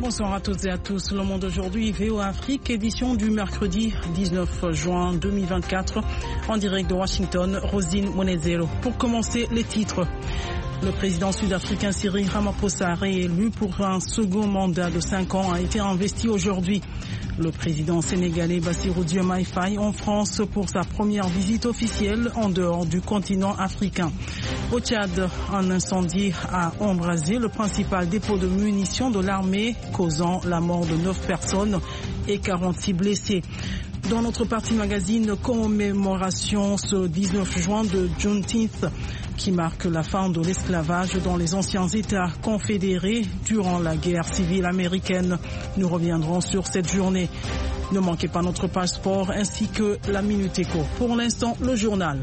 Bonsoir à toutes et à tous. Le Monde aujourd'hui, VOA Afrique, édition du mercredi 19 juin 2024, en direct de Washington, Rosine Monezero. Pour commencer, les titres. Le président sud-africain Cyril Ramaphosa, réélu pour un second mandat de 5 ans, a été investi aujourd'hui. Le président sénégalais Bassirou Diomaye Faye en France pour sa première visite officielle en dehors du continent africain. Au Tchad, un incendie a embrasé le principal dépôt de munitions de l'armée, causant la mort de 9 personnes et 46 blessés. Dans notre partie magazine, commémoration ce 19 juin de Juneteenth, qui marque la fin de l'esclavage dans les anciens États confédérés durant la guerre civile américaine. Nous reviendrons sur cette journée. Ne manquez pas notre page sport ainsi que la Minute Éco. Pour l'instant, le journal.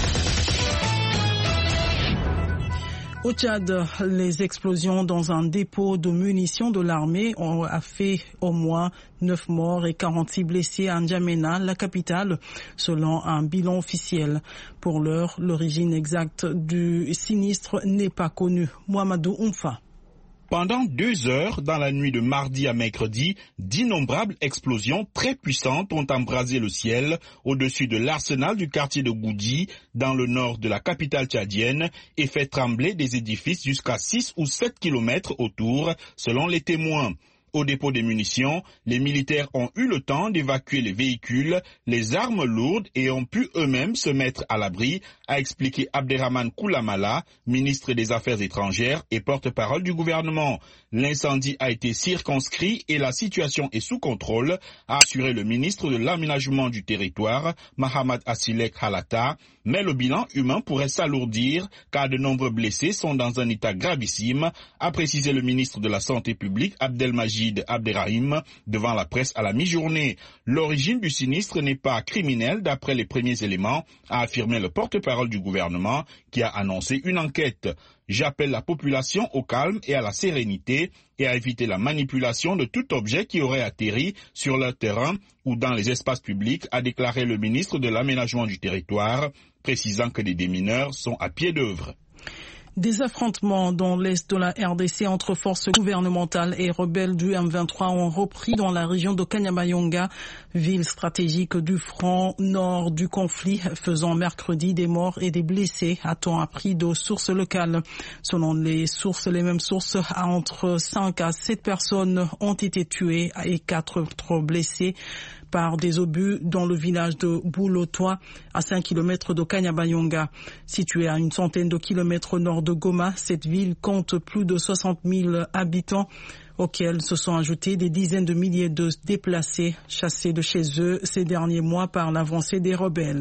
Au Tchad, les explosions dans un dépôt de munitions de l'armée ont fait au moins 9 morts et 46 blessés à N'Djamena, la capitale, selon un bilan officiel. Pour l'heure, l'origine exacte du sinistre n'est pas connue. Mohamedou Oumfa. Pendant 2 heures, dans la nuit de mardi à mercredi, d'innombrables explosions très puissantes ont embrasé le ciel au-dessus de l'arsenal du quartier de Goudji, dans le nord de la capitale tchadienne, et fait trembler des édifices jusqu'à 6 ou 7 kilomètres autour, selon les témoins. Au dépôt des munitions, les militaires ont eu le temps d'évacuer les véhicules, les armes lourdes et ont pu eux-mêmes se mettre à l'abri, a expliqué Abderrahmane Koulamala, ministre des Affaires étrangères et porte-parole du gouvernement. L'incendie a été circonscrit et la situation est sous contrôle, a assuré le ministre de l'Aménagement du territoire, Mahamad Assilek Halata, mais le bilan humain pourrait s'alourdir car de nombreux blessés sont dans un état gravissime, a précisé le ministre de la Santé publique Abdelmajid Abderrahim devant la presse à la mi-journée. L'origine du sinistre n'est pas criminelle d'après les premiers éléments, a affirmé le porte-parole du gouvernement qui a annoncé une enquête. J'appelle la population au calme et à la sérénité et à éviter la manipulation de tout objet qui aurait atterri sur leur terrain ou dans les espaces publics, a déclaré le ministre de l'Aménagement du territoire, précisant que des démineurs sont à pied d'œuvre. Des affrontements dans l'est de la RDC entre forces gouvernementales et rebelles du M23 ont repris dans la région de Kanyabayonga, ville stratégique du front nord du conflit, faisant mercredi des morts et des blessés, a-t-on appris de sources locales. Selon les mêmes sources, entre 5 à 7 personnes ont été tuées et 4 blessées par des obus dans le village de Boulotoa, à 5 km de Kanyabayonga. Située à une centaine de kilomètres au nord de Goma, cette ville compte plus de 60 000 habitants, auxquels se sont ajoutés des dizaines de milliers de déplacés chassés de chez eux ces derniers mois par l'avancée des rebelles.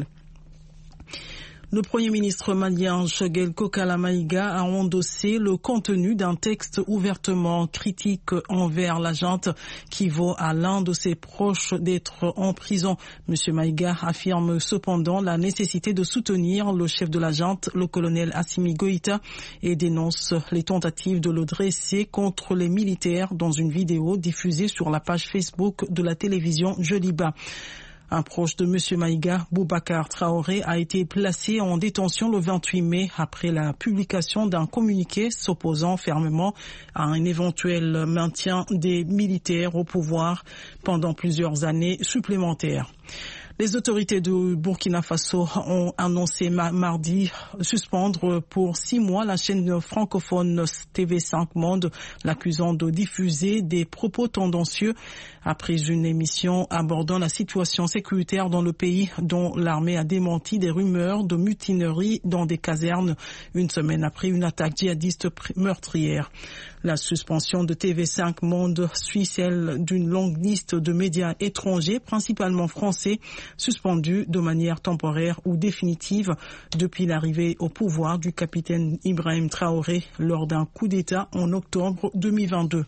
Le Premier ministre malien Choguel Kokala Maïga a endossé le contenu d'un texte ouvertement critique envers la junte qui vaut à l'un de ses proches d'être en prison. Monsieur Maïga affirme cependant la nécessité de soutenir le chef de la junte, le colonel Assimi Goïta, et dénonce les tentatives de le dresser contre les militaires dans une vidéo diffusée sur la page Facebook de la télévision Joliba. Un proche de M. Maïga, Boubacar Traoré, a été placé en détention le 28 mai après la publication d'un communiqué s'opposant fermement à un éventuel maintien des militaires au pouvoir pendant plusieurs années supplémentaires. Les autorités de Burkina Faso ont annoncé mardi suspendre pour 6 mois la chaîne francophone TV5 Monde, l'accusant de diffuser des propos tendancieux après une émission abordant la situation sécuritaire dans le pays, dont l'armée a démenti des rumeurs de mutinerie dans des casernes une semaine après une attaque djihadiste meurtrière. La suspension de TV5 Monde suit celle d'une longue liste de médias étrangers, principalement français, suspendus de manière temporaire ou définitive depuis l'arrivée au pouvoir du capitaine Ibrahim Traoré lors d'un coup d'État en octobre 2022.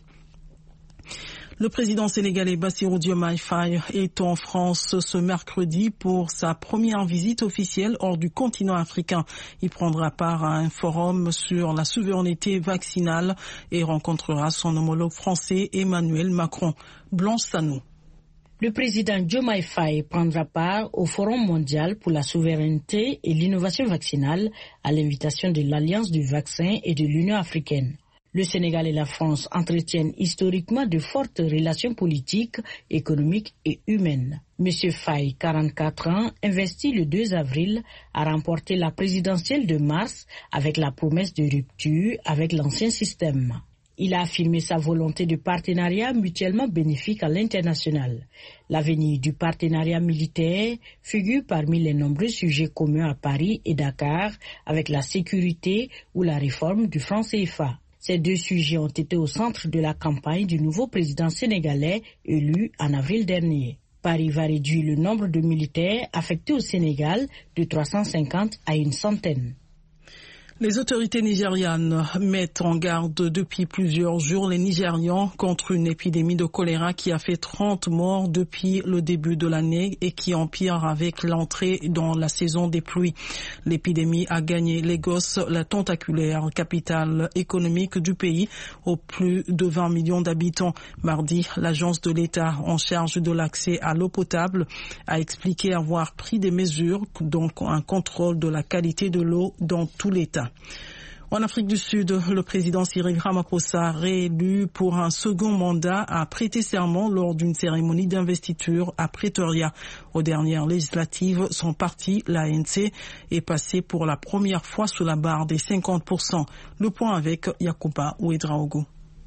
Le président sénégalais Bassirou Diomaye Faye est en France ce mercredi pour sa première visite officielle hors du continent africain. Il prendra part à un forum sur la souveraineté vaccinale et rencontrera son homologue français Emmanuel Macron. Blanche Sanou. Le président Diomaye Faye prendra part au Forum mondial pour la souveraineté et l'innovation vaccinale à l'invitation de l'Alliance du vaccin et de l'Union africaine. Le Sénégal et la France entretiennent historiquement de fortes relations politiques, économiques et humaines. Monsieur Faye, 44 ans, investi le 2 avril, a remporté la présidentielle de mars avec la promesse de rupture avec l'ancien système. Il a affirmé sa volonté de partenariat mutuellement bénéfique à l'international. L'avenir du partenariat militaire figure parmi les nombreux sujets communs à Paris et Dakar avec la sécurité ou la réforme du franc CFA. Ces deux sujets ont été au centre de la campagne du nouveau président sénégalais élu en avril dernier. Paris va réduire le nombre de militaires affectés au Sénégal de 350 à une centaine. Les autorités nigérianes mettent en garde depuis plusieurs jours les Nigérians contre une épidémie de choléra qui a fait 30 morts depuis le début de l'année et qui empire avec l'entrée dans la saison des pluies. L'épidémie a gagné Lagos, la tentaculaire capitale économique du pays, aux plus de 20 millions d'habitants. Mardi, l'agence de l'État en charge de l'accès à l'eau potable a expliqué avoir pris des mesures, donc un contrôle de la qualité de l'eau dans tout l'État. En Afrique du Sud, le président Cyril Ramaphosa, réélu pour un second mandat, a prêté serment lors d'une cérémonie d'investiture à Pretoria. Aux dernières législatives, son parti, l'ANC, est passé pour la première fois sous la barre des 50%. Le point avec Yakuba Ouedraogo.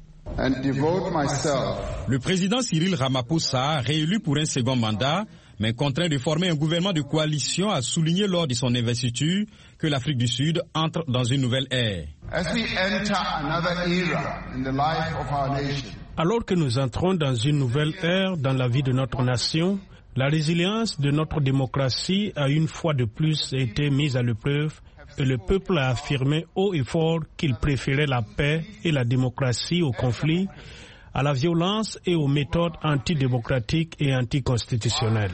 Le président Cyril Ramaphosa, réélu pour un second mandat, mais contraint de former un gouvernement de coalition, a souligné lors de son investiture que l'Afrique du Sud entre dans une nouvelle ère. Alors que nous entrons dans une nouvelle ère dans la vie de notre nation, la résilience de notre démocratie a une fois de plus été mise à l'épreuve et le peuple a affirmé haut et fort qu'il préférait la paix et la démocratie au conflit, à la violence et aux méthodes antidémocratiques et anticonstitutionnelles.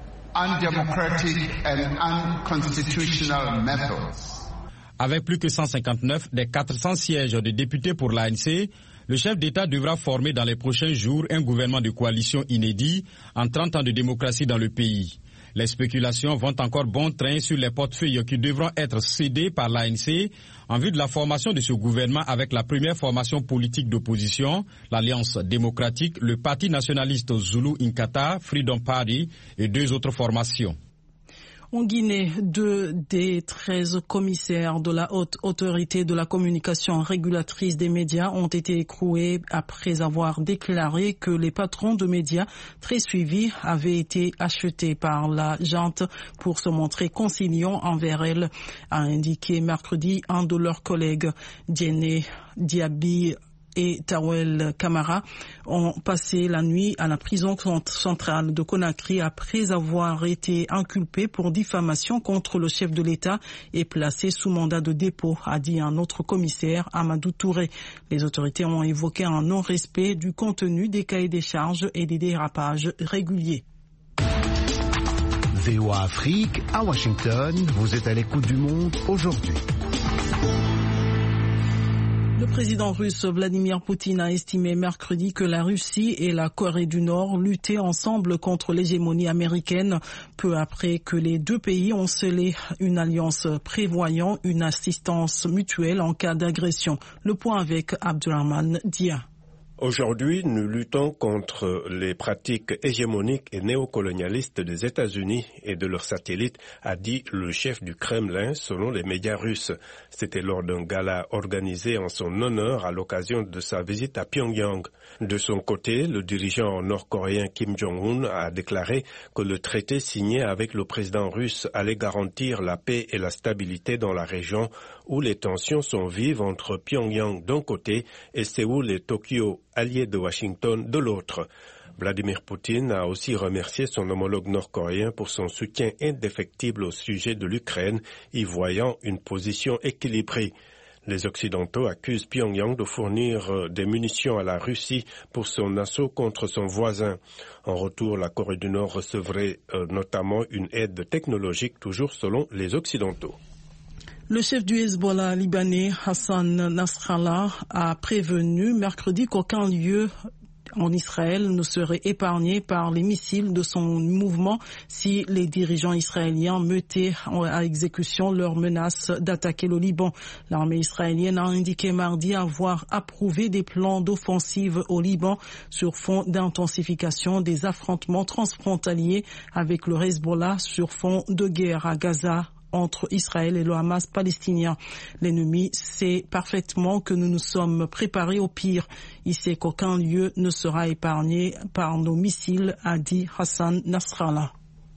Avec plus que 159 des 400 sièges de députés pour l'ANC, le chef d'État devra former dans les prochains jours un gouvernement de coalition inédit en 30 ans de démocratie dans le pays. Les spéculations vont encore bon train sur les portefeuilles qui devront être cédés par l'ANC en vue de la formation de ce gouvernement avec la première formation politique d'opposition, l'Alliance démocratique, le Parti nationaliste Zulu Inkatha, Freedom Party et deux autres formations. En Guinée, 2 des 13 commissaires de la Haute Autorité de la Communication régulatrice des médias ont été écroués après avoir déclaré que les patrons de médias très suivis avaient été achetés par la junte pour se montrer conciliants envers elle, a indiqué mercredi un de leurs collègues, Diéné Diaby et Tawel Camara, ont passé la nuit à la prison centrale de Conakry après avoir été inculpés pour diffamation contre le chef de l'État et placés sous mandat de dépôt, a dit un autre commissaire, Amadou Touré. Les autorités ont évoqué un non-respect du contenu des cahiers des charges et des dérapages réguliers. VOA Afrique, à Washington, vous êtes à l'écoute du monde aujourd'hui. Le président russe Vladimir Poutine a estimé mercredi que la Russie et la Corée du Nord luttaient ensemble contre l'hégémonie américaine, peu après que les deux pays ont scellé une alliance prévoyant une assistance mutuelle en cas d'agression. Le point avec Abdurrahman Dia. Aujourd'hui, nous luttons contre les pratiques hégémoniques et néocolonialistes des États-Unis et de leurs satellites, a dit le chef du Kremlin selon les médias russes. C'était lors d'un gala organisé en son honneur à l'occasion de sa visite à Pyongyang. De son côté, le dirigeant nord-coréen Kim Jong-un a déclaré que le traité signé avec le président russe allait garantir la paix et la stabilité dans la région où les tensions sont vives entre Pyongyang d'un côté et Séoul et Tokyo, alliés de Washington, de l'autre. Vladimir Poutine a aussi remercié son homologue nord-coréen pour son soutien indéfectible au sujet de l'Ukraine, y voyant une position équilibrée. Les Occidentaux accusent Pyongyang de fournir des munitions à la Russie pour son assaut contre son voisin. En retour, la Corée du Nord recevrait notamment une aide technologique, toujours selon les Occidentaux. Le chef du Hezbollah libanais, Hassan Nasrallah, a prévenu mercredi qu'aucun lieu en Israël ne serait épargné par les missiles de son mouvement si les dirigeants israéliens mettaient à exécution leur menace d'attaquer le Liban. L'armée israélienne a indiqué mardi avoir approuvé des plans d'offensive au Liban sur fond d'intensification des affrontements transfrontaliers avec le Hezbollah sur fond de guerre à Gaza entre Israël et le Hamas palestinien. L'ennemi sait parfaitement que nous nous sommes préparés au pire. Il sait qu'aucun lieu ne sera épargné par nos missiles, a dit Hassan Nasrallah.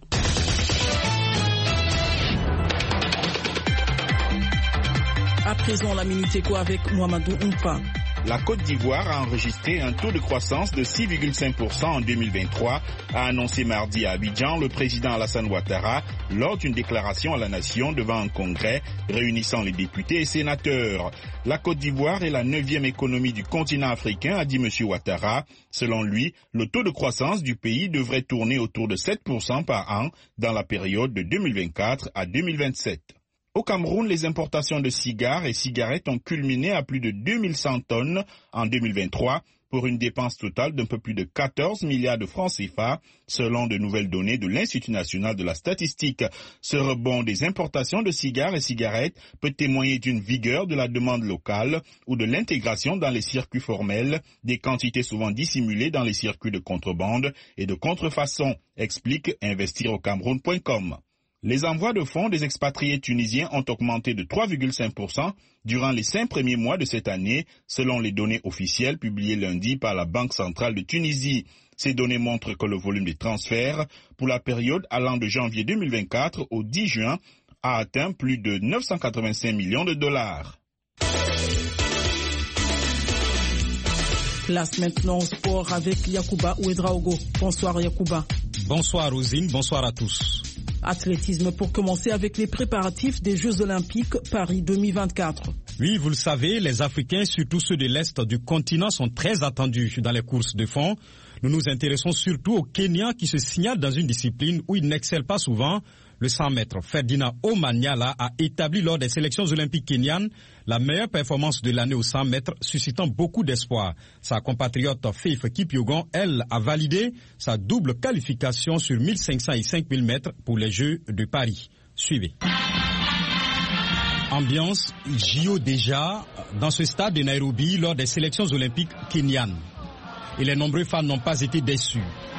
À présent, la Minute Éco avec Mohamedou Oumpa. La Côte d'Ivoire a enregistré un taux de croissance de 6,5% en 2023, a annoncé mardi à Abidjan le président Alassane Ouattara lors d'une déclaration à la nation devant un congrès réunissant les députés et sénateurs. La Côte d'Ivoire est la 9e économie du continent africain, a dit M. Ouattara. Selon lui, le taux de croissance du pays devrait tourner autour de 7% par an dans la période de 2024 à 2027. Au Cameroun, les importations de cigares et cigarettes ont culminé à plus de 2100 tonnes en 2023 pour une dépense totale d'un peu plus de 14 milliards de francs CFA, selon de nouvelles données de l'Institut national de la statistique. Ce rebond des importations de cigares et cigarettes peut témoigner d'une vigueur de la demande locale ou de l'intégration dans les circuits formels des quantités souvent dissimulées dans les circuits de contrebande et de contrefaçon, explique investiraucameroun.com. Les envois de fonds des expatriés tunisiens ont augmenté de 3,5% durant les 5 premiers mois de cette année, selon les données officielles publiées lundi par la Banque centrale de Tunisie. Ces données montrent que le volume des transferts pour la période allant de janvier 2024 au 10 juin a atteint plus de 985 millions de dollars. Place maintenant au sport avec Yacouba Ouedraogo. Bonsoir Yacouba. Bonsoir Rosine, bonsoir à tous. Athlétisme pour commencer avec les préparatifs des Jeux Olympiques Paris 2024. Oui, vous le savez, les Africains, surtout ceux de l'Est du continent, sont très attendus dans les courses de fond. Nous nous intéressons surtout aux Kenyans qui se signalent dans une discipline où ils n'excellent pas souvent, le 100 mètres. Ferdinand Omanyala a établi lors des sélections olympiques kenyanes la meilleure performance de l'année au 100 mètres, suscitant beaucoup d'espoir. Sa compatriote Faith Kipyegon, elle, a validé sa double qualification sur 1500 et 5000 mètres pour les Jeux de Paris. Suivez. Ambiance JO déjà dans ce stade de Nairobi lors des sélections olympiques kenyanes. Et les nombreux fans n'ont pas été déçus.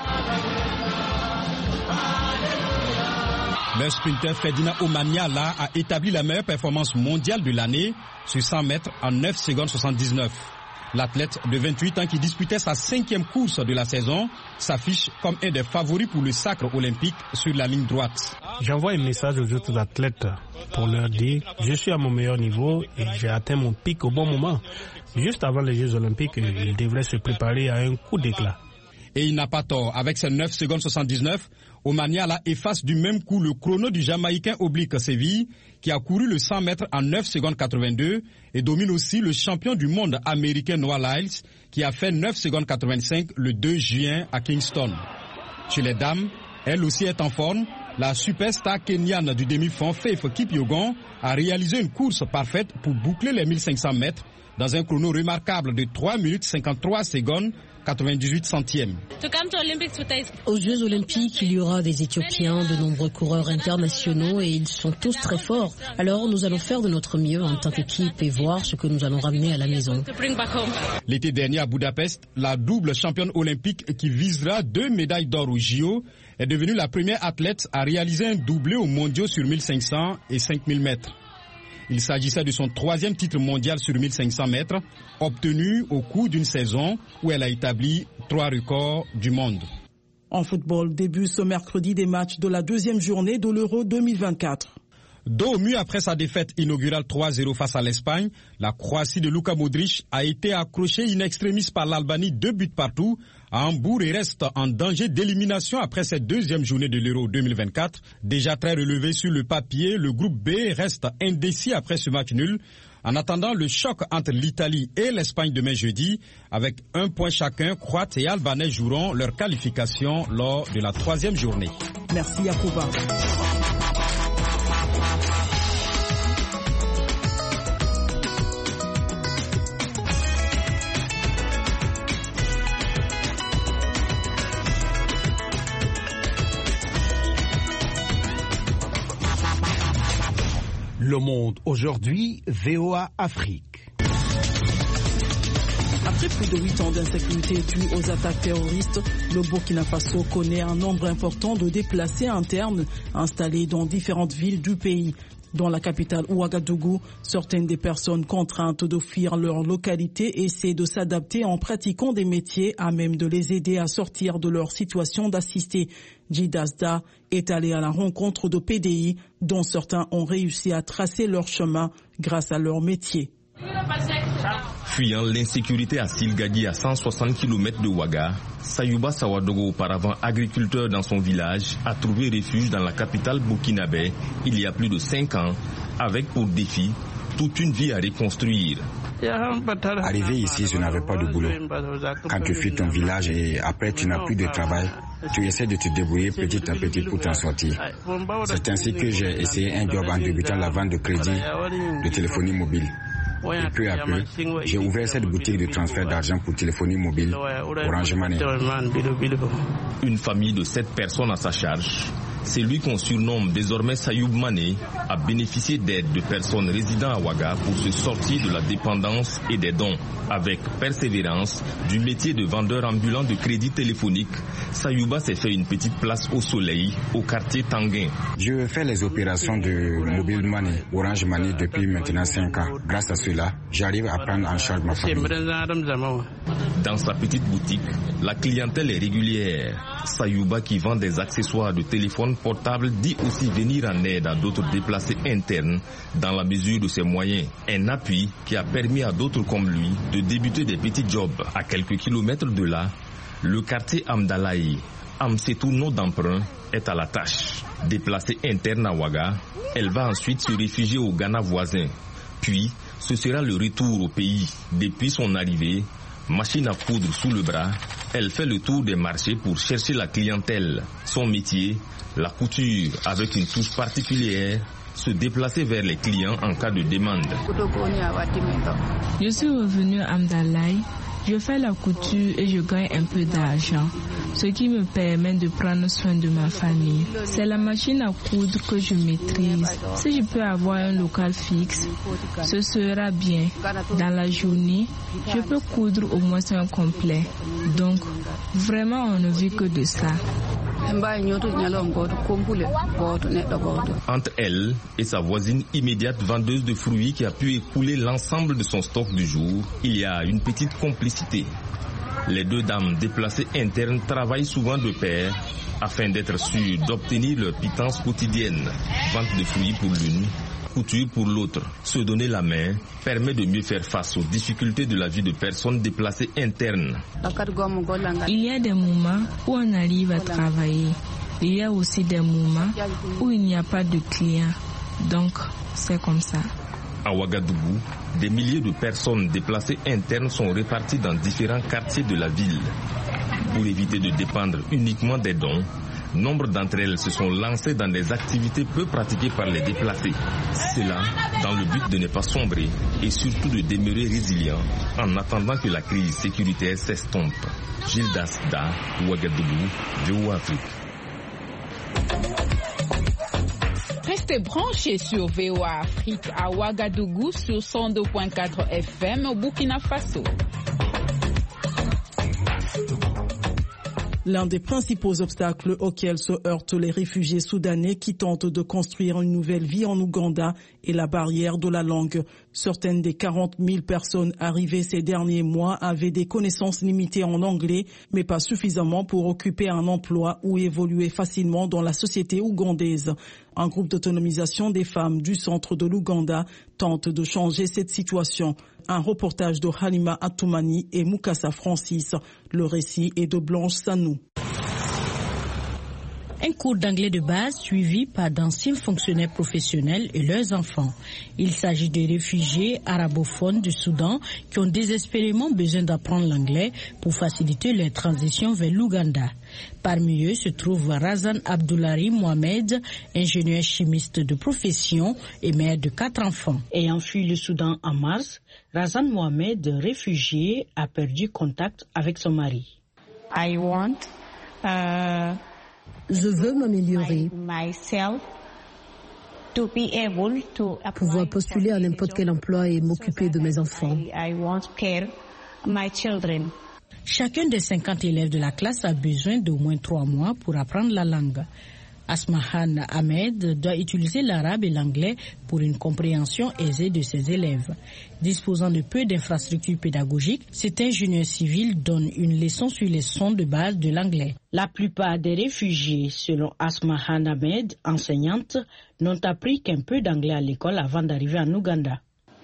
Le sprinter Ferdinand Omanyala a établi la meilleure performance mondiale de l'année sur 100 mètres en 9 secondes 79. L'athlète de 28 ans qui disputait sa 5e course de la saison s'affiche comme un des favoris pour le sacre olympique sur la ligne droite. J'envoie un message aux autres athlètes pour leur dire « Je suis à mon meilleur niveau et j'ai atteint mon pic au bon moment ». Juste avant les Jeux Olympiques, il devrait se préparer à un coup d'éclat. Et il n'a pas tort. Avec ses 9 secondes 79, Omanyala efface du même coup le chrono du Jamaïcain Oblique Séville qui a couru le 100 mètres en 9 secondes 82 et domine aussi le champion du monde américain Noah Lyles qui a fait 9 secondes 85 le 2 juin à Kingston. Chez les dames, elle aussi est en forme. La superstar kenyane du demi-fond Faith Kipyegon a réalisé une course parfaite pour boucler les 1500 mètres dans un chrono remarquable de 3 minutes 53 secondes 98 centièmes. Aux Jeux Olympiques, il y aura des Éthiopiens, de nombreux coureurs internationaux et ils sont tous très forts. Alors nous allons faire de notre mieux en tant qu'équipe et voir ce que nous allons ramener à la maison. L'été dernier à Budapest, la double championne olympique qui visera 2 médailles d'or au JO est devenue la première athlète à réaliser un doublé aux mondiaux sur 1500 et 5000 mètres. Il s'agissait de son 3e titre mondial sur 1500 mètres, obtenu au cours d'une saison où elle a établi 3 records du monde. En football, début ce mercredi des matchs de la 2e journée de l'Euro 2024. Dos au mur après sa défaite inaugurale 3-0 face à l'Espagne, la Croatie de Luka Modric a été accrochée in extremis par l'Albanie 2 buts partout à Hambourg et reste en danger d'élimination après cette 2e journée de l'Euro 2024. Déjà très relevé sur le papier, le groupe B reste indécis après ce match nul. En attendant le choc entre l'Italie et l'Espagne demain jeudi, avec 1 point chacun, Croates et Albanais joueront leur qualification lors de la 3e journée. Merci Yacouba. Le Monde aujourd'hui, VOA Afrique. Après plus de 8 ans d'insécurité due aux attaques terroristes, le Burkina Faso connaît un nombre important de déplacés internes installés dans différentes villes du pays. Dans la capitale Ouagadougou, certaines des personnes contraintes de fuir leur localité essaient de s'adapter en pratiquant des métiers à même de les aider à sortir de leur situation d'assisté. Jidasda est allé à la rencontre de PDI dont certains ont réussi à tracer leur chemin grâce à leur métier. Fuyant l'insécurité à Silgadi à 160 km de Ouaga, Sayouba Sawadogo, auparavant agriculteur dans son village, a trouvé refuge dans la capitale burkinabé il y a plus de 5 ans, avec pour défi toute une vie à reconstruire. Arrivé ici, je n'avais pas de boulot. Quand tu fuis ton village et après tu n'as plus de travail, tu essaies de te débrouiller petit à petit pour t'en sortir. C'est ainsi que j'ai essayé un job en débutant la vente de crédit de téléphonie mobile. Et peu à peu, j'ai ouvert cette boutique de transfert d'argent pour téléphonie mobile, Orange Money. Une famille de 7 personnes à sa charge. C'est lui qu'on surnomme désormais Sayoub Mané, a bénéficié d'aide de personnes résidant à Ouaga pour se sortir de la dépendance et des dons. Avec persévérance du métier de vendeur ambulant de crédit téléphonique, Sayouba s'est fait une petite place au soleil au quartier Tanguin. Je fais les opérations de mobile money, Orange Money depuis maintenant 5 ans. Grâce à cela, j'arrive à prendre en charge ma famille. Dans sa petite boutique, la clientèle est régulière. Sayouba, qui vend des accessoires de téléphone portable, dit aussi venir en aide à d'autres déplacés internes dans la mesure de ses moyens. Un appui qui a permis à d'autres comme lui de débuter des petits jobs. À quelques kilomètres de là, le quartier Amdalaï, Amsetou nom d'emprunt, est à la tâche. Déplacée interne à Ouaga, elle va ensuite se réfugier au Ghana voisin. Puis, ce sera le retour au pays. Depuis son arrivée, machine à coudre sous le bras, elle fait le tour des marchés pour chercher la clientèle. Son métier, la couture, avec une touche particulière, se déplacer vers les clients en cas de demande. Je suis revenu à Amdalaï, je fais la couture et je gagne un peu d'argent, ce qui me permet de prendre soin de ma famille. C'est la machine à coudre que je maîtrise. Si je peux avoir un local fixe, ce sera bien. Dans la journée, je peux coudre au moins un complet. Donc, vraiment, on ne vit que de ça. Entre elle et sa voisine immédiate vendeuse de fruits qui a pu écouler l'ensemble de son stock du jour, il y a une petite complicité. Les deux dames déplacées internes travaillent souvent de pair afin d'être sûres d'obtenir leur pitance quotidienne. Vente de fruits pour l'une, couture pour l'autre. Se donner la main permet de mieux faire face aux difficultés de la vie de personnes déplacées internes. Il y a des moments où on arrive à travailler. Il y a aussi des moments où il n'y a pas de clients. Donc, c'est comme ça. À Ouagadougou, des milliers de personnes déplacées internes sont réparties dans différents quartiers de la ville. Pour éviter de dépendre uniquement des dons, nombre d'entre elles se sont lancées dans des activités peu pratiquées par les déplacés. Cela dans le but de ne pas sombrer et surtout de demeurer résilient en attendant que la crise sécuritaire s'estompe. Gilles Dasda, Ouagadougou, VOA Afrique. Restez branchés sur VOA Afrique à Ouagadougou sur 102.4 FM au Burkina Faso. L'un des principaux obstacles auxquels se heurtent les réfugiés soudanais qui tentent de construire une nouvelle vie en Ouganda est la barrière de la langue. Certaines des 40 000 personnes arrivées ces derniers mois avaient des connaissances limitées en anglais, mais pas suffisamment pour occuper un emploi ou évoluer facilement dans la société ougandaise. Un groupe d'autonomisation des femmes du centre de l'Ouganda tente de changer cette situation. Un reportage de Halima Atoumani et Mukasa Francis. Le récit est de Blanche Sanou. Un cours d'anglais de base suivi par d'anciens fonctionnaires professionnels et leurs enfants. Il s'agit de réfugiés arabophones du Soudan qui ont désespérément besoin d'apprendre l'anglais pour faciliter leur transition vers l'Ouganda. Parmi eux se trouve Razan Abdoulari Mohamed, ingénieur chimiste de profession et mère de 4 enfants. Ayant fui le Soudan en mars, Razan Mohamed, réfugié, a perdu contact avec son mari. Je veux m'améliorer. Pouvoir postuler à n'importe quel emploi et m'occuper de mes enfants. Chacun des 50 élèves de la classe a besoin d'au moins 3 mois pour apprendre la langue. Asmahan Ahmed doit utiliser l'arabe et l'anglais pour une compréhension aisée de ses élèves. Disposant de peu d'infrastructures pédagogiques, cet ingénieur civil donne une leçon sur les sons de base de l'anglais. La plupart des réfugiés, selon Asmahan Ahmed, enseignante, n'ont appris qu'un peu d'anglais à l'école avant d'arriver en Ouganda.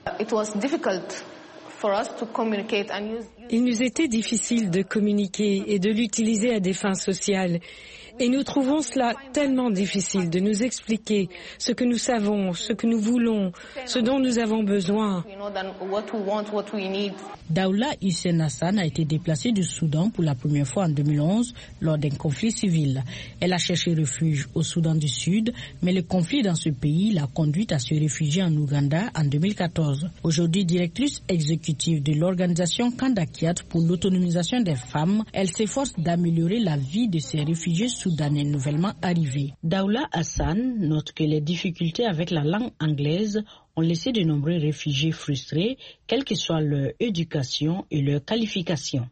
Il nous était difficile de communiquer et de l'utiliser à des fins sociales. Et nous trouvons cela tellement difficile de nous expliquer ce que nous savons, ce que nous voulons, ce dont nous avons besoin. Daoula Hussein Hassan a été déplacée du Soudan pour la première fois en 2011 lors d'un conflit civil. Elle a cherché refuge au Soudan du Sud, mais le conflit dans ce pays l'a conduite à se réfugier en Ouganda en 2014. Aujourd'hui directrice exécutive de l'organisation Kandakiat pour l'autonomisation des femmes, elle s'efforce d'améliorer la vie de ces réfugiés soudanais nouvellement arrivés. Daoula Hassan note que les difficultés avec la langue anglaise ont laissé de nombreux réfugiés frustrés, quelle que soit leur éducation et leur qualification.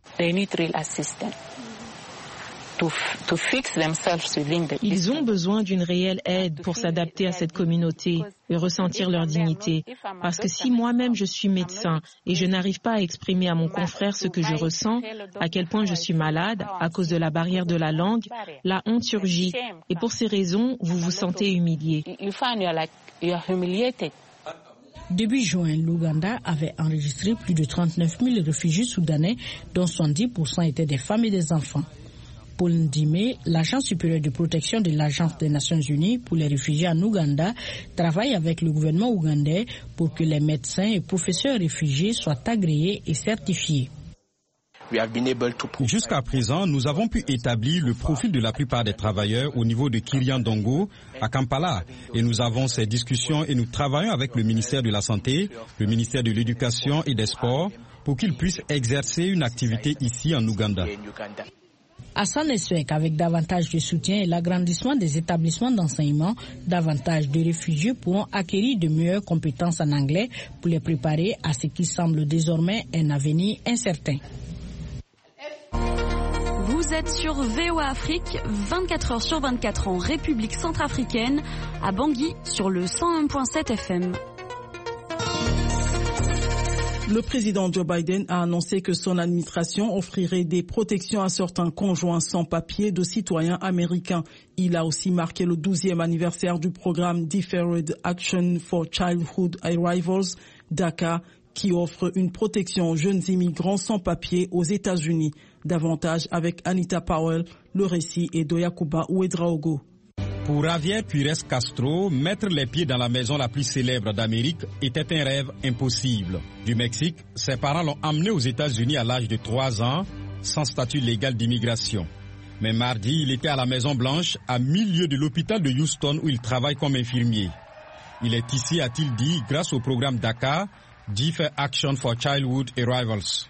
Ils ont besoin d'une réelle aide pour s'adapter à cette communauté et ressentir leur dignité. Parce que si moi-même je suis médecin et je n'arrive pas à exprimer à mon confrère ce que je ressens, à quel point je suis malade à cause de la barrière de la langue, la honte surgit. Et pour ces raisons, vous vous sentez humilié. Début juin, l'Ouganda avait enregistré plus de 39 000 réfugiés soudanais, dont 70% étaient des femmes et des enfants. Paul Ndime, l'agent supérieur de protection de l'Agence des Nations Unies pour les réfugiés en Ouganda, travaille avec le gouvernement ougandais pour que les médecins et professeurs réfugiés soient agréés et certifiés. Jusqu'à présent, nous avons pu établir le profil de la plupart des travailleurs au niveau de Kiryandongo, à Kampala. Et nous avons ces discussions et nous travaillons avec le ministère de la Santé, le ministère de l'Éducation et des Sports pour qu'ils puissent exercer une activité ici en Ouganda. Hassan espère qu'avec davantage de soutien et l'agrandissement des établissements d'enseignement, davantage de réfugiés pourront acquérir de meilleures compétences en anglais pour les préparer à ce qui semble désormais un avenir incertain. Vous êtes sur VOA Afrique, 24 heures sur 24 en République centrafricaine, à Bangui sur le 101.7 FM. Le président Joe Biden a annoncé que son administration offrirait des protections à certains conjoints sans papier de citoyens américains. Il a aussi marqué le 12e anniversaire du programme Deferred Action for Childhood Arrivals, DACA, qui offre une protection aux jeunes immigrants sans papier aux États-Unis. Davantage avec Anita Powell, le récit est de Yakuba Ouedraogo. Pour Javier Pires Castro, mettre les pieds dans la maison la plus célèbre d'Amérique était un rêve impossible. Du Mexique, ses parents l'ont emmené aux États-Unis à l'âge de 3 ans, sans statut légal d'immigration. Mais mardi, il était à la Maison Blanche, à 1000 lieues de l'hôpital de Houston où il travaille comme infirmier. Il est ici, a-t-il dit, grâce au programme DACA, Deferred Action for Childhood Arrivals.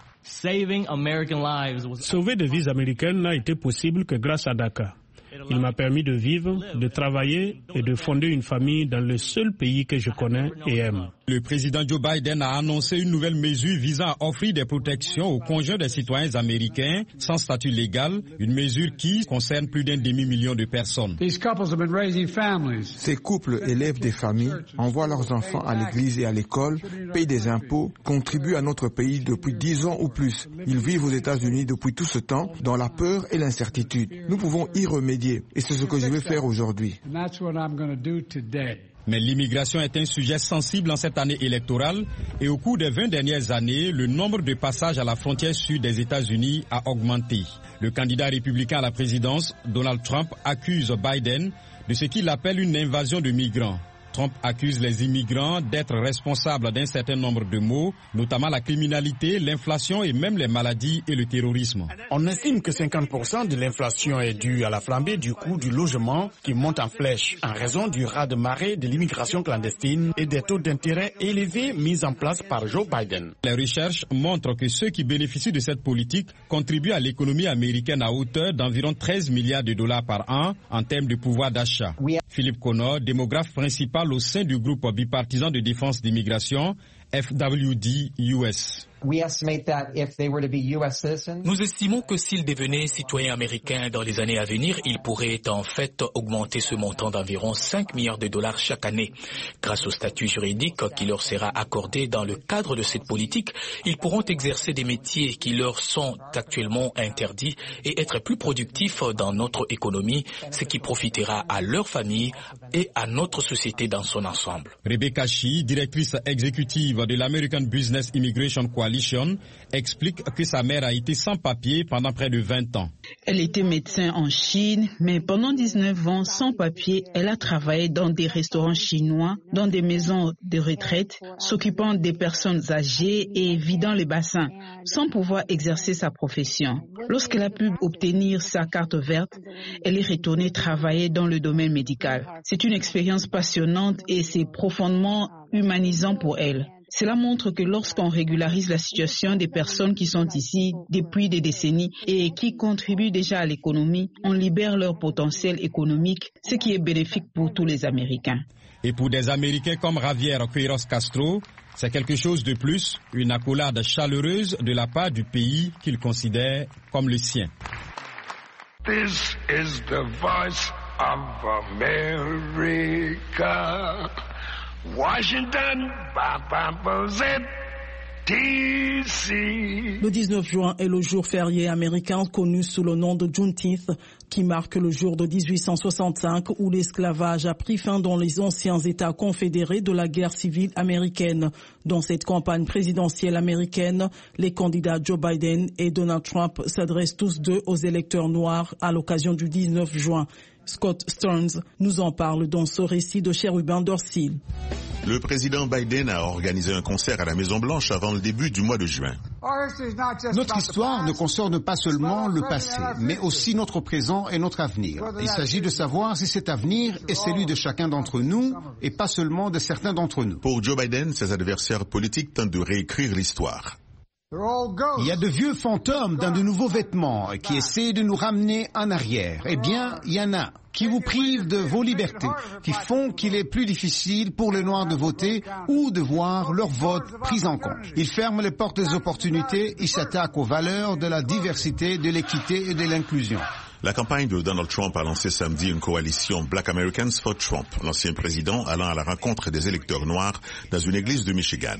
Sauver des vies américaines n'a été possible que grâce à DACA. Il m'a permis de vivre, de travailler et de fonder une famille dans le seul pays que je connais et aime. Le président Joe Biden a annoncé une nouvelle mesure visant à offrir des protections aux conjoints des citoyens américains sans statut légal, une mesure qui concerne plus d'1 demi-million de personnes. Ces couples élèvent des familles, envoient leurs enfants à l'église et à l'école, payent des impôts, contribuent à notre pays depuis 10 ans ou plus. Ils vivent aux États-Unis depuis tout ce temps dans la peur et l'incertitude. Nous pouvons y remédier et c'est ce que je vais faire aujourd'hui. Mais l'immigration est un sujet sensible en cette année électorale et au cours des 20 dernières années, le nombre de passages à la frontière sud des États-Unis a augmenté. Le candidat républicain à la présidence, Donald Trump, accuse Biden de ce qu'il appelle une invasion de migrants. Trump accuse les immigrants d'être responsables d'un certain nombre de maux, notamment la criminalité, l'inflation et même les maladies et le terrorisme. On estime que 50% de l'inflation est due à la flambée du coût du logement qui monte en flèche en raison du raz-de-marée de l'immigration clandestine et des taux d'intérêt élevés mis en place par Joe Biden. Les recherches montrent que ceux qui bénéficient de cette politique contribuent à l'économie américaine à hauteur d'environ 13 milliards de dollars par an en termes de pouvoir d'achat. Philippe Connor, démographe principal parle au sein du groupe bipartisan de défense d'immigration, FWD-US. Nous estimons que s'ils devenaient citoyens américains dans les années à venir, ils pourraient en fait augmenter ce montant d'environ 5 milliards de dollars chaque année. Grâce au statut juridique qui leur sera accordé dans le cadre de cette politique, ils pourront exercer des métiers qui leur sont actuellement interdits et être plus productifs dans notre économie, ce qui profitera à leur famille et à notre société dans son ensemble. Rebecca Shi, directrice exécutive de l'American Business Immigration Coalition, explique que sa mère a été sans papier pendant près de 20 ans. Elle était médecin en Chine, mais pendant 19 ans, sans papier, elle a travaillé dans des restaurants chinois, dans des maisons de retraite, s'occupant des personnes âgées et vidant les bassins, sans pouvoir exercer sa profession. Lorsqu'elle a pu obtenir sa carte verte, elle est retournée travailler dans le domaine médical. C'est une expérience passionnante et c'est profondément humanisant pour elle. Cela montre que lorsqu'on régularise la situation des personnes qui sont ici depuis des décennies et qui contribuent déjà à l'économie, on libère leur potentiel économique, ce qui est bénéfique pour tous les Américains. Et pour des Américains comme Javier Queiroz Castro, c'est quelque chose de plus, une accolade chaleureuse de la part du pays qu'il considère comme le sien. This is the voice of America. Washington, Le 19 juin est le jour férié américain connu sous le nom de Juneteenth, qui marque le jour de 1865 où l'esclavage a pris fin dans les anciens États confédérés de la guerre civile américaine. Dans cette campagne présidentielle américaine, les candidats Joe Biden et Donald Trump s'adressent tous deux aux électeurs noirs à l'occasion du 19 juin. Scott Stearns nous en parle dans ce récit de Cherubin Dorsil. Le président Biden a organisé un concert à la Maison-Blanche avant le début du mois de juin. Notre histoire ne concerne pas seulement le passé, mais aussi notre présent et notre avenir. Il s'agit de savoir si cet avenir est celui de chacun d'entre nous et pas seulement de certains d'entre nous. Pour Joe Biden, ses adversaires politiques tentent de réécrire l'histoire. Il y a de vieux fantômes dans de nouveaux vêtements qui essaient de nous ramener en arrière. Eh bien, il y en a qui vous privent de vos libertés, qui font qu'il est plus difficile pour les Noirs de voter ou de voir leur vote pris en compte. Ils ferment les portes des opportunités, ils s'attaquent aux valeurs de la diversité, de l'équité et de l'inclusion. La campagne de Donald Trump a lancé samedi une coalition Black Americans for Trump, l'ancien président allant à la rencontre des électeurs noirs dans une église de Michigan.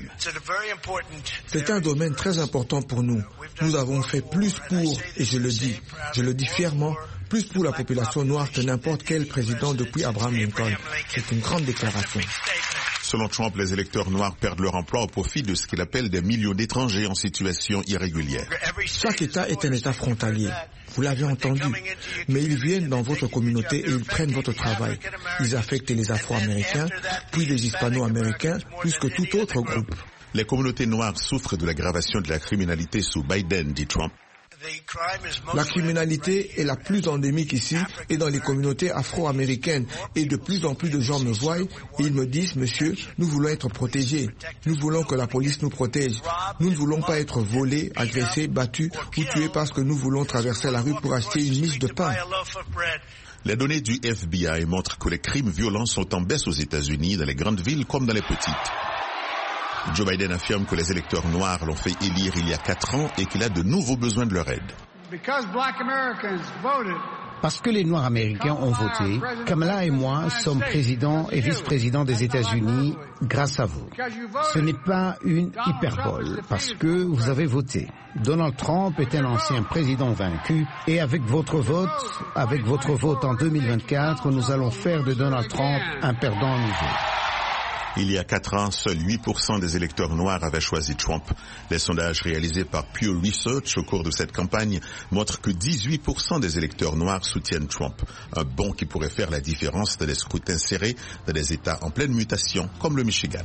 C'est un domaine très important pour nous. Nous avons fait plus pour, et je le dis fièrement, plus pour la population noire que n'importe quel président depuis Abraham Lincoln. C'est une grande déclaration. Selon Trump, les électeurs noirs perdent leur emploi au profit de ce qu'il appelle des millions d'étrangers en situation irrégulière. Chaque État est un État frontalier. Vous l'avez entendu. Mais ils viennent dans votre communauté et ils prennent votre travail. Ils affectent les Afro-Américains, puis les Hispano-Américains, plus que tout autre groupe. Les communautés noires souffrent de l'aggravation de la criminalité sous Biden, dit Trump. La criminalité est la plus endémique ici et dans les communautés afro-américaines. Et de plus en plus de gens me voient et ils me disent, monsieur, nous voulons être protégés. Nous voulons que la police nous protège. Nous ne voulons pas être volés, agressés, battus ou tués parce que nous voulons traverser la rue pour acheter une miche de pain. Les données du FBI montrent que les crimes violents sont en baisse aux États-Unis, dans les grandes villes comme dans les petites. Joe Biden affirme que les électeurs noirs l'ont fait élire il y a 4 ans et qu'il a de nouveaux besoins de leur aide. Parce que les Noirs américains ont voté, Kamala et moi sommes présidents et vice-présidents des États-Unis grâce à vous. Ce n'est pas une hyperbole, parce que vous avez voté. Donald Trump est un ancien président vaincu et avec votre vote en 2024, nous allons faire de Donald Trump un perdant nouveau. Il y a 4 ans, seuls 8% des électeurs noirs avaient choisi Trump. Les sondages réalisés par Pew Research au cours de cette campagne montrent que 18% des électeurs noirs soutiennent Trump. Un bond qui pourrait faire la différence dans des scrutins serrés dans des États en pleine mutation comme le Michigan.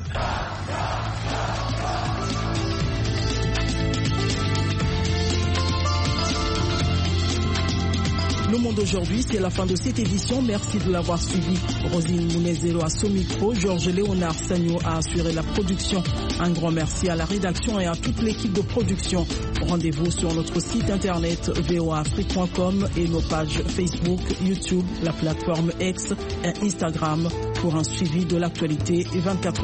Le Monde aujourd'hui, c'est la fin de cette édition. Merci de l'avoir suivi. Rosine Mounezero à son micro, Georges Léonard Sagno a assuré la production. Un grand merci à la rédaction et à toute l'équipe de production. Rendez-vous sur notre site internet voaafrique.com et nos pages Facebook, YouTube, la plateforme X et Instagram pour un suivi de l'actualité 24h.